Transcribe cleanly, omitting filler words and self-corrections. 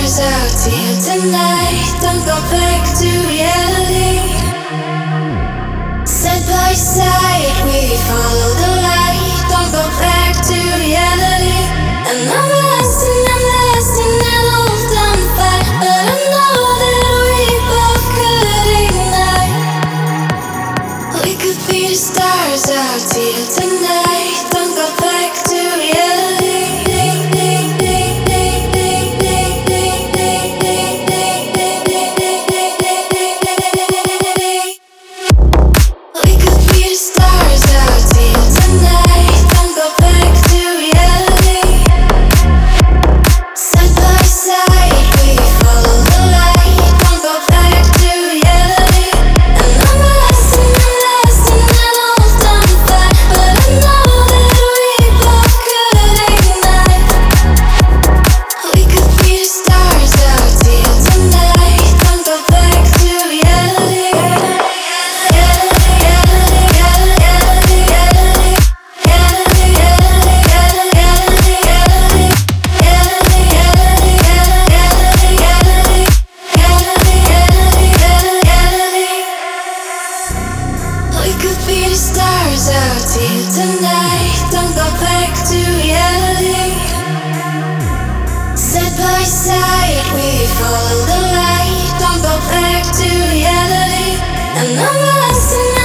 stars out here tonight. Don't go back to reality. Side by side, we follow the light. Don't go back to reality. And I'm lost in an old dumb fight, but I know that we both could ignite. We could be the stars out here tonight. Don't go back to reality. Stars out here tonight. Don't go back to reality. Side by side, we follow the light. Don't go back to reality. And I'm lost in